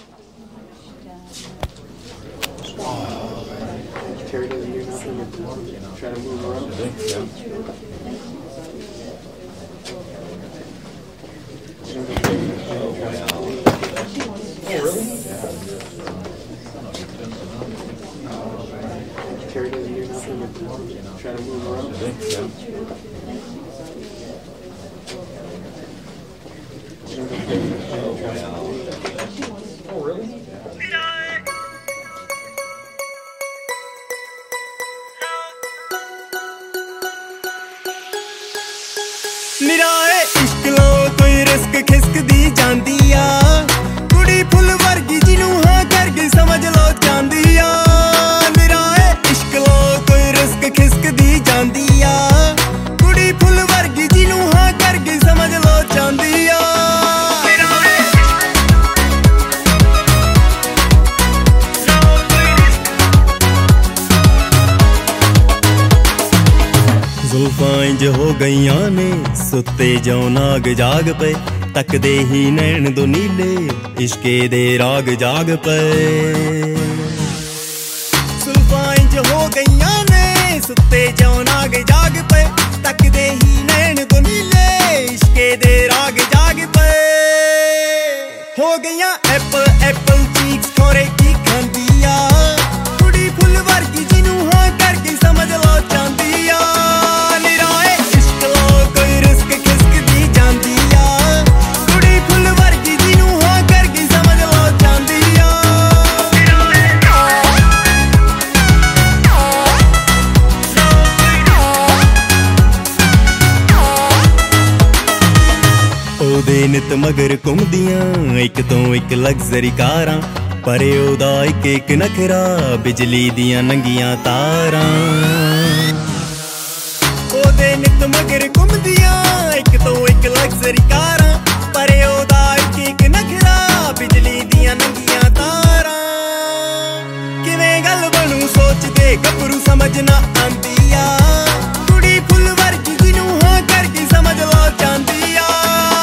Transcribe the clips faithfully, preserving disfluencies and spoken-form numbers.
Terry doesn't do nothing but try to move around. Yeah. Oh, really? Terry doesn't do nothing but try to move around. Yeah. Oh, really? ਨਿਰਾਏ ਇਸ਼ਕ ਲੋ ਕੋਈ risk ਖਿਸਕਦੀ ਜਾਂਦੀ ਆ ਕੁੜੀ ਫੁੱਲ ਵਰਗੀ ਜਿਹਨੂੰ ਹਾਂ ਕਰ ਗਈ ਸਮਝ ਲੋ ਜਾਂਦੀ ਆ ਨਿਰਾਏ ਇਸ਼ਕ ਲੋ ਕੋਈ ਰਿਸਕ ਖਿਸਕਦੀ ਜਾਂਦੀ ਆ ਕੁੜੀ ਫੁੱਲ ਵਰਗੀ ਜਿਹਨੂੰ ਹਾਂ ਕਰ ਗਈ ਸਮਝ ਲੋ ਜਾਂਦੀ ਆ ਜ਼ੁਲਫਾਂ ਇੰਜ ਹੋ ਗਈਆਂ ਨੇ ਸੁੱਤੇ ਜੋ ਨਾਗ ਜਾਗ ਪਏ ਤੱਕਦੇ ਹੀ ਨੈਣ ਦੋ ਨੀਲੇ ਇਸ਼ਕੇ ਦੇ ਰਾਗ ਜਾਗ ਪਏ ਜ਼ੁਲਫਾਂ ਇੰਜ ਹੋ ਗਈਆਂ ਨੇ ਸੁੱਤੇ ਜੋ ਨਾਗ ਜਾਗ ਪਏ ਤੱਕਦੇ ਹੀ ਨੈਣ ਦੋ ਨੀਲੇ ਇਸ਼ਕੇ ਦੇ ਰਾਗ ਜਾਗ ਪਏ ਹੋ ਗਈਆਂ ਐਪਲ ਐਪਲ ਚੀਕਸ ਖੋਰੇ ਕੀ ਖਾਂਦੀ ਆ ਕੁੜੀ ਫੁੱਲ ਵਰਗੀ ਜਿਹਨੂੰ ਹਾਂ ਕਰਕੇ ਸਮਝ ਲੋ ਚਾਹੁੰਦੀ ਆ ਉਹਦੇ ਨਿਤ ਮਗਰ ਘੁੰਮਦੀਆਂ ਇੱਕ ਤੋਂ ਇੱਕ ਲਗਜ਼ਰੀ ਕਾਰਾਂ ਪਰ ਉਹਦਾ ਇੱਕ ਇੱਕ ਨਖਰਾ ਬਿਜਲੀ ਦੀਆਂ ਨੰਗੀਆਂ ਤਾਰਾਂ ਉਹਦੇ ਨਿਤ ਮਗਰ ਘੁੰਮਦੀਆਂ ਇੱਕ ਤੋਂ ਇੱਕ ਲਗਜ਼ਰੀ ਕਾਰਾਂ ਪਰ ਉਹਦਾ ਇੱਕ ਇੱਕ ਨਖਰਾ ਬਿਜਲੀ ਦੀਆਂ ਨੰਗੀਆਂ ਤਾਰਾਂ ਕਿਵੇਂ ਗੱਲ ਬਣੂ ਸੋਚਦੇ ਗੱਭਰੂ ਸਮਝ ਨਾ ਆਂਦੀ ਆ ਕੁੜੀ ਫੁੱਲ ਵਰਗੀ ਜਿਹਨੂੰ ਹਾਂ ਕਰਕੇ ਸਮਝ ਲੋ ਜਾਂਦੀ ਆ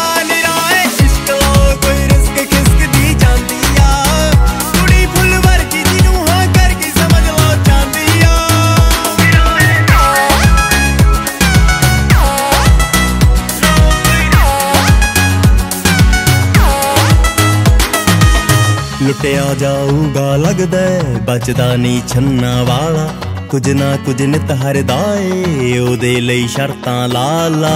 ਲੁੱਟਿਆ ਜਾਊਗਾ ਲੱਗਦਾ ਬਚਦਾ ਨਹੀਂ ਛੰਨਾ ਵਾਲਾ ਕੁਝ ਨਾ ਕੁਝ ਨਿਤ ਹਰਦਾ ਏ ਉਹਦੇ ਲਈ ਸ਼ਰਤਾਂ ਲਾ ਲਾ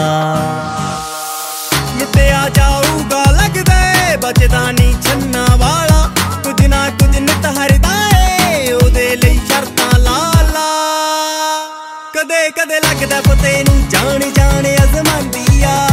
ਲੁੱਟਿਆ ਜਾਊਗਾ ਲੱਗਦਾ ਬਚਦਾ ਨਹੀਂ ਛੰਨਾ ਵਾਲਾ ਕੁਝ ਨਾ ਕੁਝ ਨਿਤ ਹਰਦਾ ਏ ਉਹਦੇ ਲਈ ਸ਼ਰਤਾਂ ਲਾ ਲਾ ਕਦੇ ਕਦੇ ਲੱਗਦਾ ਪਤੇ ਨੂੰ ਜਾਣ ਜਾਣ ਅਜ਼ਮਾਂਦੀ ਆ